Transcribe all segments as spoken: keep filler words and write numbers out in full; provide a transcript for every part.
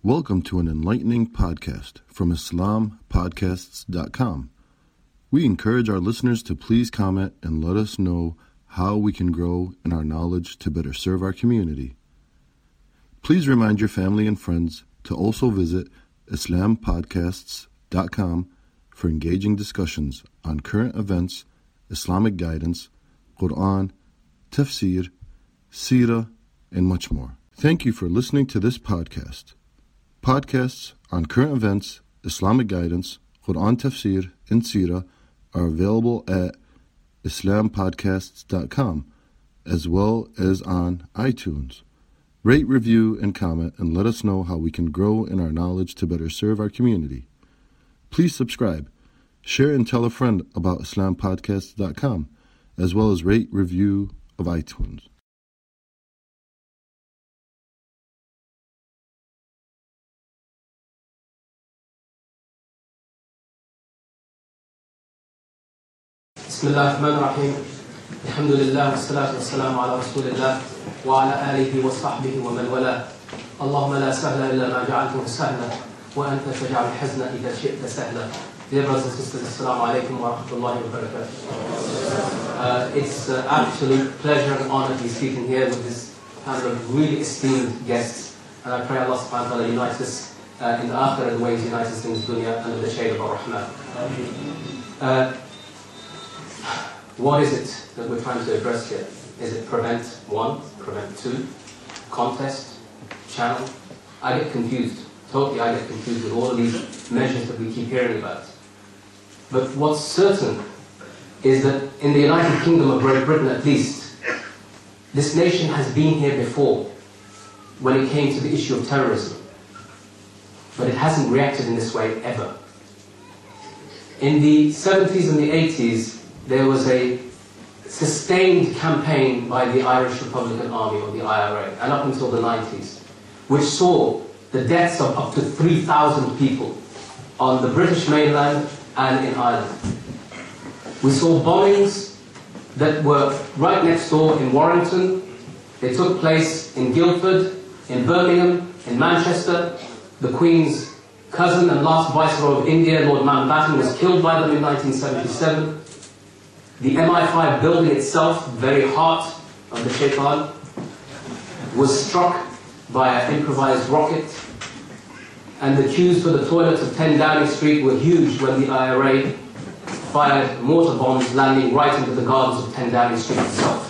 Welcome to an enlightening podcast from Islam Podcasts dot com. We encourage our listeners to please comment and let us know how we can grow in our knowledge to better serve our community. Please remind your family and friends to also visit Islam Podcasts dot com for engaging discussions on current events, Islamic guidance, Quran, tafsir, seerah, and much more. Thank you for listening to this podcast. Podcasts on current events, Islamic guidance, Quran tafsir, and seerah are available at Islam Podcasts dot com as well as on iTunes. Rate, review, and comment and let us know how we can grow in our knowledge to better serve our community. Please subscribe, share, and tell a friend about Islam Podcasts dot com as well as rate, review of iTunes. بسم الله الرحمن الرحيم الحمد لله والصلاة والسلام على رسول الله وعلى آله وصحبه ومن والاه اللهم لا سهل إلا ما جعلته سهلا وأنت تجعل الحزن إذا شئت سهلا. Dear brothers and sisters, Assalamu alaikum wa rahmatullahi wa barakatuh. Uh, it's uh, absolute pleasure and honor to be speaking here with this kind of really esteemed guests, and I pray Allah subhanahu wa ta'ala unites us uh, in the akhirah the way He unites us in this dunya under the shade of Ar-Rahman. Uh, What is it that we're trying to address here? Is it prevent one, prevent two, contest, channel? I get confused. Totally I get confused with all of these measures that we keep hearing about. But what's certain is that in the United Kingdom of Great Britain at least, this nation has been here before when it came to the issue of terrorism. But it hasn't reacted in this way ever. In the seventies and the eighties, there was a sustained campaign by the Irish Republican Army, or the I R A, and up until the nineties, which saw the deaths of up to three thousand people on the British mainland and in Ireland. We saw bombings that were right next door in Warrington. They took place in Guildford, in Birmingham, in Manchester. The Queen's cousin and last Viceroy of India, Lord Mountbatten, was killed by them in nineteen seventy-seven. The M I five building itself, the very heart of the Shaitan, was struck by an improvised rocket, and the queues for the toilets of ten Downing Street were huge when the I R A fired mortar bombs landing right into the gardens of ten Downing Street itself.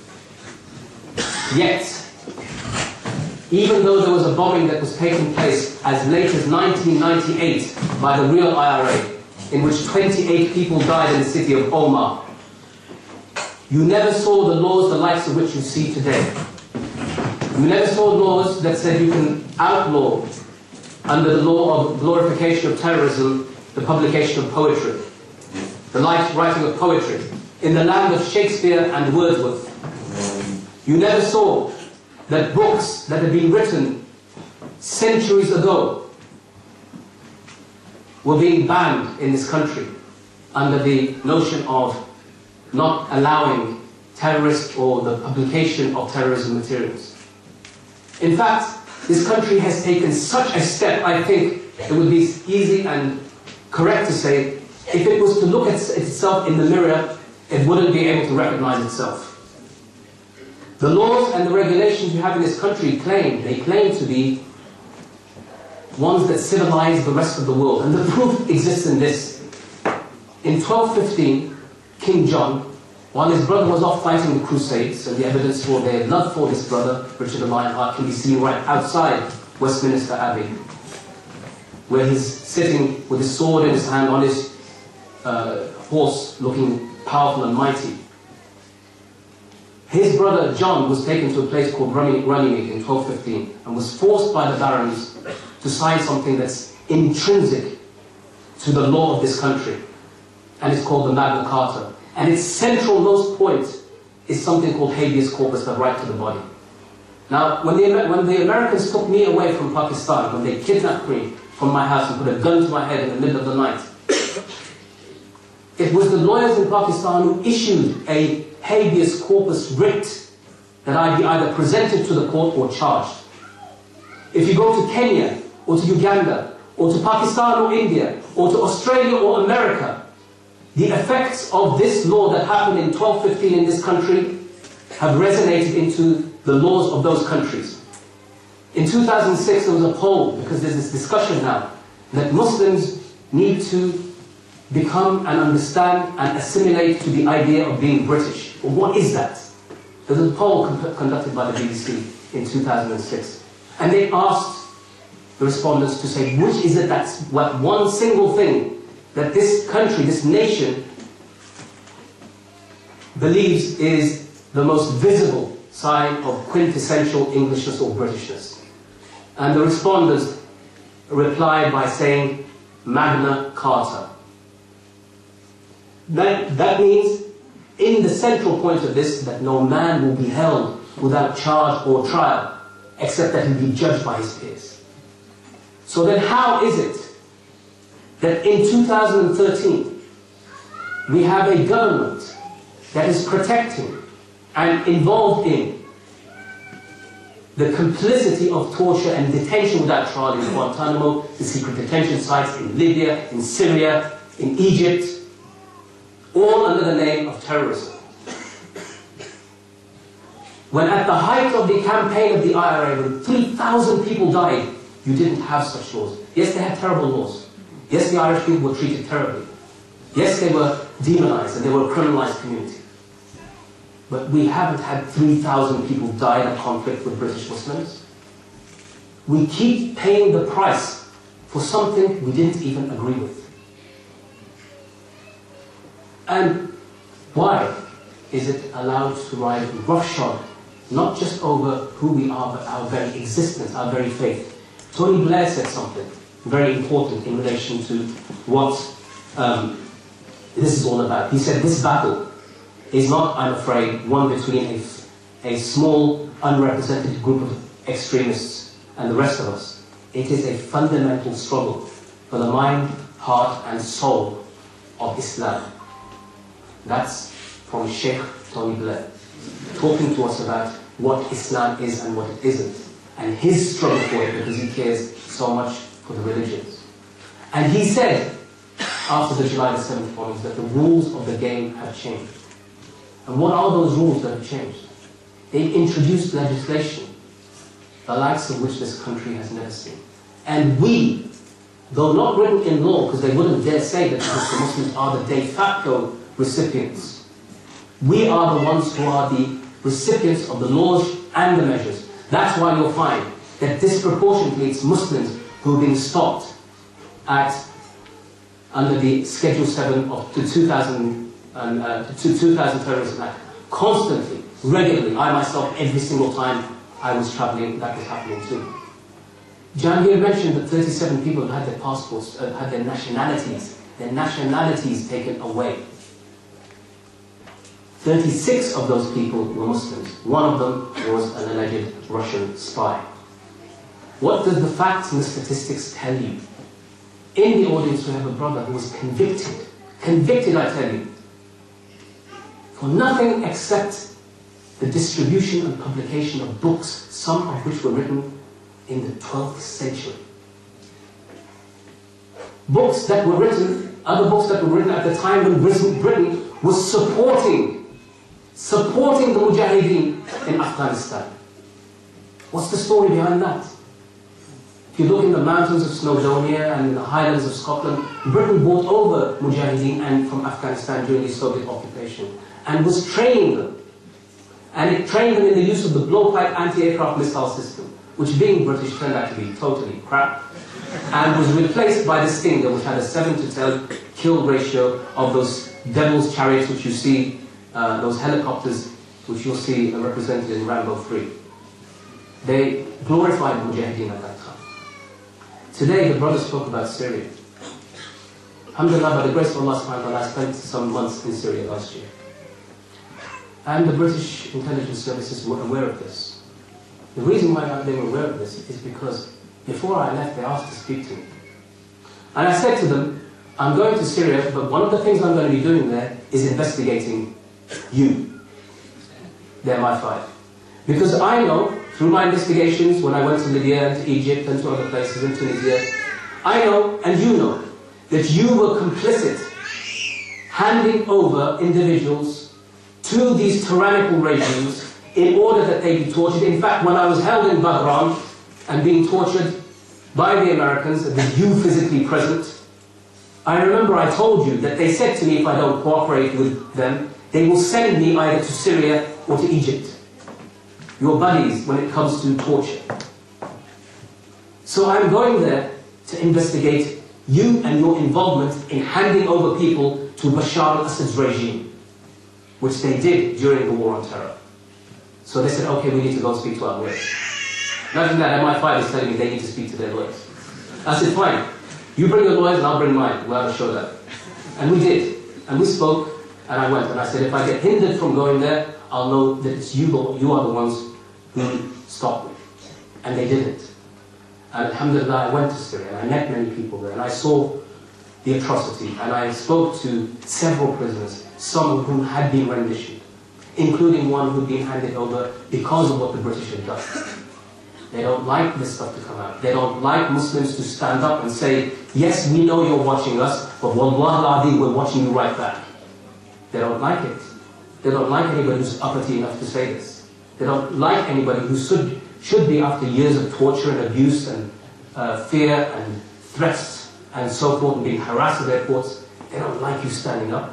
Yet, even though there was a bombing that was taking place as late as nineteen ninety-eight by the real I R A, in which twenty-eight people died in the city of Omagh, you never saw the laws the likes of which you see today. You never saw laws that said you can outlaw, under the law of glorification of terrorism, the publication of poetry, the writing of poetry, in the land of Shakespeare and Wordsworth. You never saw that books that had been written centuries ago were being banned in this country under the notion of not allowing terrorist or the publication of terrorism materials. In fact, this country has taken such a step, I think it would be easy and correct to say, if it was to look at itself in the mirror, it wouldn't be able to recognize itself. The laws and the regulations you have in this country claim, they claim to be ones that civilize the rest of the world. And the proof exists in this. In twelve fifteen, King John, while his brother was off fighting the Crusades, and the evidence for their love for his brother, Richard the Lionheart, can be seen right outside Westminster Abbey, where he's sitting with his sword in his hand on his uh, horse, looking powerful and mighty. His brother John was taken to a place called Runnymede in twelve fifteen, and was forced by the barons to sign something that's intrinsic to the law of this country. And it's called the Magna Carta. And its central most point is something called habeas corpus, the right to the body. Now, when the, when the Americans took me away from Pakistan, when they kidnapped me from my house and put a gun to my head in the middle of the night, it was the lawyers in Pakistan who issued a habeas corpus writ that I be either presented to the court or charged. If you go to Kenya, or to Uganda, or to Pakistan or India, or to Australia or America, the effects of this law that happened in twelve fifteen in this country have resonated into the laws of those countries. In two thousand six there was a poll, because there's this discussion now, that Muslims need to become and understand and assimilate to the idea of being British. Well, what is that? There was a poll conducted by the B B C in two thousand six, and they asked the respondents to say, which is it that's what one single thing that this country, this nation, believes is the most visible sign of quintessential Englishness or Britishness. And the respondents replied by saying, Magna Carta. That, that means, in the central point of this, that no man will be held without charge or trial, except that he be judged by his peers. So then how is it that in two thousand thirteen we have a government that is protecting and involved in the complicity of torture and detention without trial in Guantanamo, the secret detention sites in Libya, in Syria, in Egypt, all under the name of terrorism? When at the height of the campaign of the I R A, when three thousand people died, you didn't have such laws. Yes, they had terrible laws. Yes, the Irish people were treated terribly. Yes, they were demonized and they were a criminalized community. But we haven't had three thousand people die in a conflict with British Muslims. We keep paying the price for something we didn't even agree with. And why is it allowed to ride roughshod, not just over who we are, but our very existence, our very faith? Tony Blair said something very important in relation to what um, this is all about. He said, this battle is not, I'm afraid, one between a, a small, unrepresented group of extremists and the rest of us. It is a fundamental struggle for the mind, heart and soul of Islam. That's from Sheikh Tony Blair, talking to us about what Islam is and what it isn't, and his struggle for it, because he cares so much for the religions. And he said, after the July the seventh bombings, that the rules of the game have changed. And what are those rules that have changed? They introduced legislation, the likes of which this country has never seen. And we, though not written in law, because they wouldn't dare say that because the Muslims are the de facto recipients, we are the ones who are the recipients of the laws and the measures. That's why you'll find that disproportionately it's Muslims who are being stopped at under the Schedule seven of the two thousand, uh, two thousand Terrorism Act. Constantly, regularly, I myself, every single time I was travelling, that was happening too. Jahangir mentioned that thirty-seven people had their passports, uh, had their nationalities, their nationalities taken away. thirty-six of those people were Muslims. One of them was an alleged Russian spy. What does the facts and the statistics tell you? In the audience we have a brother who was convicted, convicted I tell you, for nothing except the distribution and publication of books, some of which were written in the twelfth century. Books that were written, other books that were written at the time when Britain was supporting, supporting the Mujahideen in Afghanistan. What's the story behind that? If you look in the mountains of Snowdonia and in the highlands of Scotland, Britain brought over Mujahideen and from Afghanistan during the Soviet occupation and was training them. And it trained them in the use of the blowpipe anti-aircraft missile system, which being British turned out to be totally crap, and was replaced by the Stinger, which had a seven to ten kill ratio of those Devil's Chariots which you see, uh, those helicopters which you'll see are represented in Rambo three. They glorified Mujahideen at that time. Today, the brother spoke about Syria. Alhamdulillah, by the grace of Allah subhanahu wa ta'ala, I spent some months in Syria last year. And the British intelligence services were aware of this. The reason why they were aware of this is because before I left, they asked to speak to me. And I said to them, I'm going to Syria, but one of the things I'm going to be doing there is investigating you, the M I five. Because I know through my investigations when I went to Libya and to Egypt and to other places in Tunisia, I know, and you know, that you were complicit handing over individuals to these tyrannical regimes in order that they be tortured. In fact, when I was held in Bahrain and being tortured by the Americans, and with you physically present, I remember I told you that they said to me, if I don't cooperate with them, they will send me either to Syria or to Egypt. Your buddies when it comes to torture. So I'm going there to investigate you and your involvement in handing over people to Bashar al-Assad's regime, which they did during the war on terror. So they said, okay, we need to go and speak to our lawyers. Imagine that, M I five is telling me they need to speak to their lawyers. I said, fine, you bring your lawyers and I'll bring mine. We'll have a show that. And we did. And we spoke, and I went, and I said, if I get hindered from going there, I'll know that it's you, you are the ones who stopped me. And they didn't. And alhamdulillah, I went to Syria, and I met many people there, and I saw the atrocity, and I spoke to several prisoners, some of whom had been renditioned, including one who'd been handed over because of what the British had done. They don't like this stuff to come out. They don't like Muslims to stand up and say, yes, we know you're watching us, but wallah al-adhi, we're watching you right back. They don't like it. They don't like anybody who's uppity enough to say this. They don't like anybody who should, should be, after years of torture and abuse and uh, fear and threats and so forth, and being harassed at airports, they don't like you standing up.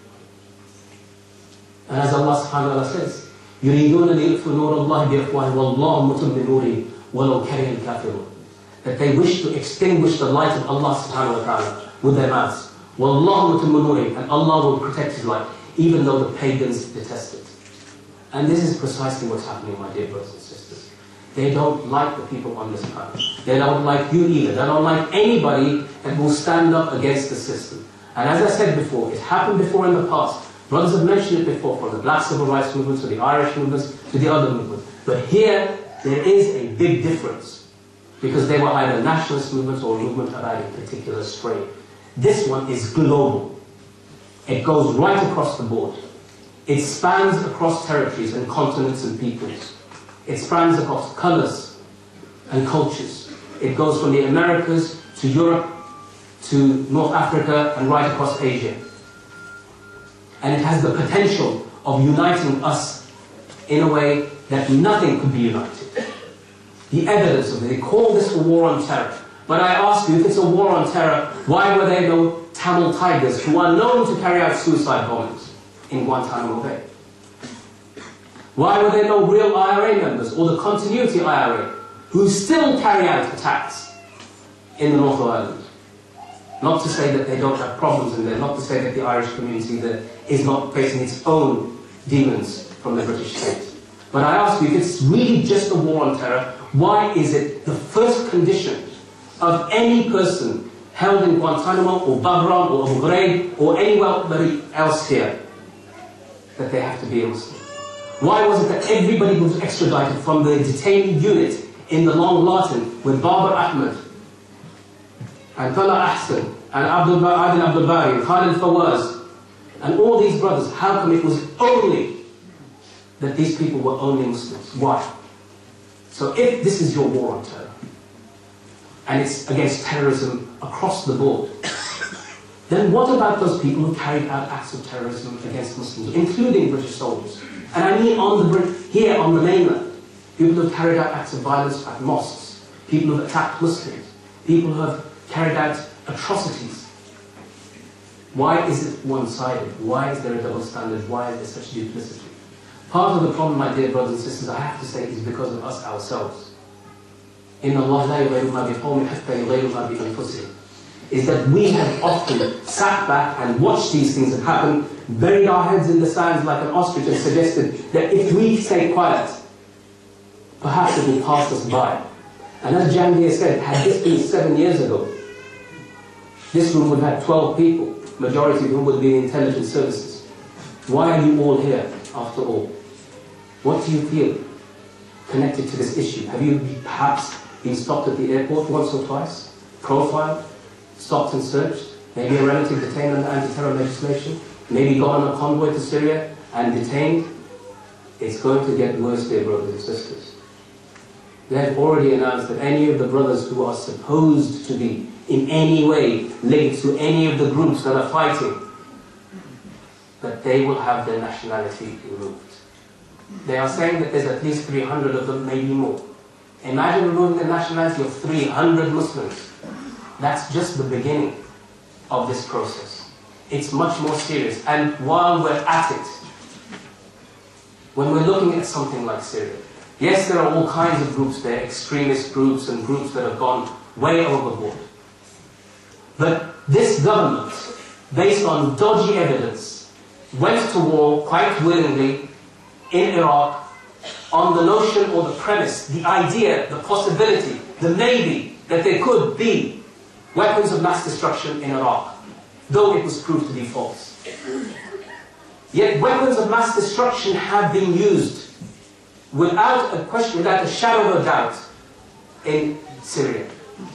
And as Allah subhanahu wa ta'ala says, يُرِيدُونَ لِيُطْفِئُوا نُورَ اللَّهِ بِأَفْوَاهِهِمْ وَاللَّهُ مُتِمُّ نُورِهِ وَلَوْ كَرِهَ الْكَافِرُونَ. That they wish to extinguish the light of Allah subhanahu wa ta'ala with their mouths. وَاللَّهُ مُتِمُّ نُورِهِ. And Allah will protect His light, even though the pagans detest it. And this is precisely what's happening, my dear brothers and sisters. They don't like the people on this planet. They don't like you either. They don't like anybody that will stand up against the system. And as I said before, it happened before in the past. Brothers have mentioned it before, from the black civil rights movement to the Irish movements to the other movements. But here, there is a big difference. Because they were either nationalist movements or a movement about a particular strain. This one is global. It goes right across the board. It spans across territories and continents and peoples. It spans across colors and cultures. It goes from the Americas to Europe to North Africa and right across Asia. And it has the potential of uniting us in a way that nothing could be united. The evidence of it, they call this a war on terror. But I ask you, if it's a war on terror, why were there no Tamil Tigers who are known to carry out suicide bombings in Guantanamo Bay? Why were there no real I R A members or the continuity I R A who still carry out attacks in the North of Ireland? Not to say that they don't have problems in there, not to say that the Irish community there is not facing its own demons from the British state. But I ask you, if it's really just a war on terror, why is it the first condition of any person held in Guantanamo or Bahrain or Abu Ghraib or anywhere else here that they have to be a Muslim? Why was it that everybody was extradited from the detainee unit in the Long Lartin with Babar Ahmed and Tala Ahsan and Abdul Adil Abdul Bari and Khalid Fawaz and all these brothers? How come it was only that these people were only Muslims? Why? So if this is your war on terror, and it's against terrorism across the board, then what about those people who carried out acts of terrorism against Muslims, including British soldiers? And I mean on the here on the mainland, people who have carried out acts of violence at mosques, people who have attacked Muslims, people who have carried out atrocities. Why is it one-sided? Why is there a double standard? Why is there such duplicity? Part of the problem, my dear brothers and sisters, I have to say, is because of us ourselves. إِنَّ اللَّهَ لَا يُغَيِّرُ مَا بِقَوْمٍ حَتَّى يُغَيِّرُ مَا بِأَنفُسِهِمْ. Is that we have often sat back and watched these things happen, buried our heads in the sands like an ostrich, and suggested that if we stay quiet, perhaps it will pass us by. And as Jangir said, had this been seven years ago, this room would have had twelve people, majority of whom would be in intelligence services. Why are you all here, after all? What do you feel connected to this issue? Have you perhaps been stopped at the airport once or twice, profiled, stopped and searched, maybe a relative detained under anti-terror legislation, maybe gone on a convoy to Syria and detained? It's going to get worse, dear brothers and sisters. They have already announced that any of the brothers who are supposed to be in any way linked to any of the groups that are fighting, that they will have their nationality removed. They are saying that there's at least three hundred of them, maybe more. Imagine removing the nationality of three hundred Muslims. That's just the beginning of this process. It's much more serious. And while we're at it, when we're looking at something like Syria, yes, there are all kinds of groups there, extremist groups and groups that have gone way overboard. But this government, based on dodgy evidence, went to war quite willingly in Iraq on the notion or the premise, the idea, the possibility, the maybe that there could be weapons of mass destruction in Iraq, though it was proved to be false. Yet weapons of mass destruction have been used without a question, without a shadow of a doubt in Syria.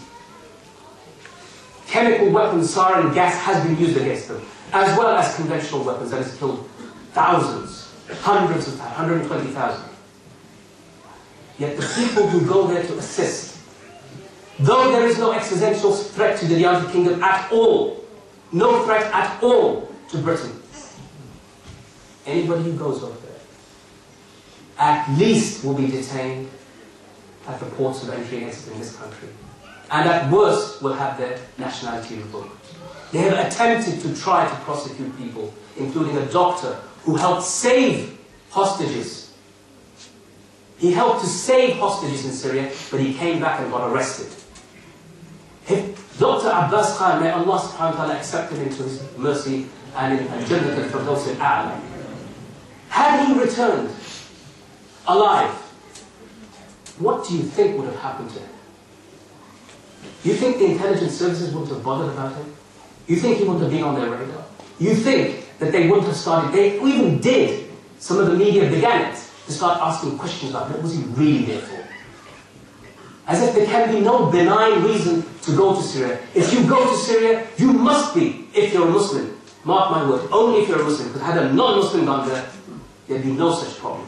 Chemical weapons, sarin gas has been used against them, as well as conventional weapons that has killed thousands, hundreds of thousands, one hundred twenty thousand. Yet the people who go there to assist, though there is no existential threat to the United Kingdom at all, no threat at all to Britain, anybody who goes over there at least will be detained at the ports of entry and exit in this country, and at worst will have their nationality revoked. They have attempted to try to prosecute people, including a doctor who helped save hostages. He helped to save hostages in Syria, but he came back and got arrested. If Doctor Abbas Khan, may Allah subhanahu wa ta'ala accept him into his mercy and in Jannat al-Firdaus al-A'la, had he returned alive, what do you think would have happened to him? You think the intelligence services wouldn't have bothered about him? You think he wouldn't have been on their radar? You think that they wouldn't have started, they even did, some of the media began it, to start asking questions about what was he really there for? As if there can be no benign reason to go to Syria. If you go to Syria, you must be, if you're a Muslim. Mark my word, only if you're a Muslim. Because had a non-Muslim gone there, there'd be no such problem.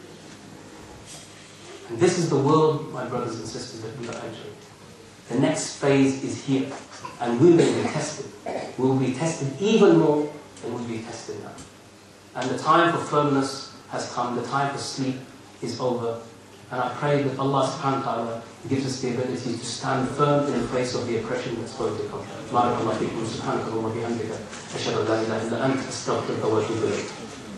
And this is the world, my brothers and sisters, that we are entering. The next phase is here. And we will be tested. We will be tested even more than we'll be tested now. And the time for firmness has come, the time for sleep is over. And I pray that Allah subhanahu wa ta'ala gives us the ability to stand firm in the face of the oppression that's going to come. Barakallahu feekum, subhanakallah wa bihamdika, ashhadu an la ilaha illa anta, astaghfiruka wa atubu ilayk.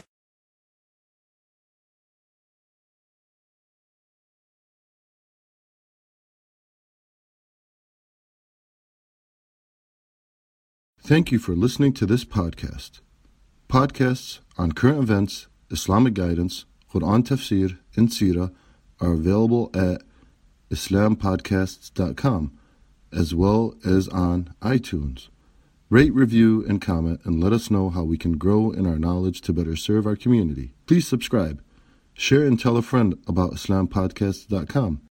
Thank you for listening to this podcast. Podcasts on current events, Islamic guidance, Quran tafsir, and seerah are available at islam podcasts dot com, as well as on iTunes. Rate, review, and comment, and let us know how we can grow in our knowledge to better serve our community. Please subscribe, share, and tell a friend about islam podcasts dot com.